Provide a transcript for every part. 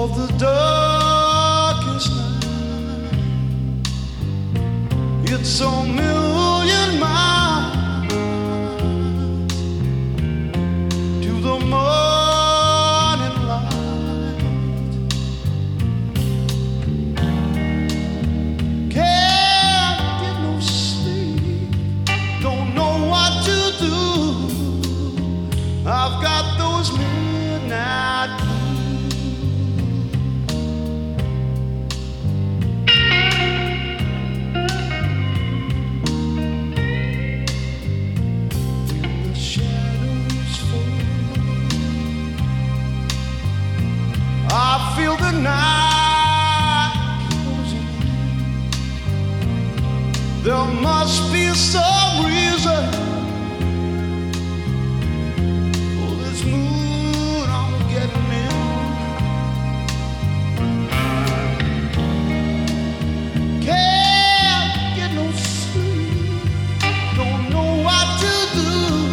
of the darkest night. It's a million miles to the morning light. Can't get no sleep, don't know what to do. I've got those midnight blues. The shadows fall, I feel the night closing in. There must be some reason for this mood I'm getting in. Can't get no sleep, don't know what to do.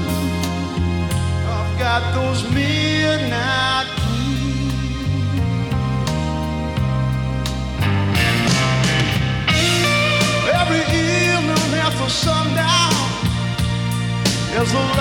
I've got those midnight blues. Every evening after sundown, there's a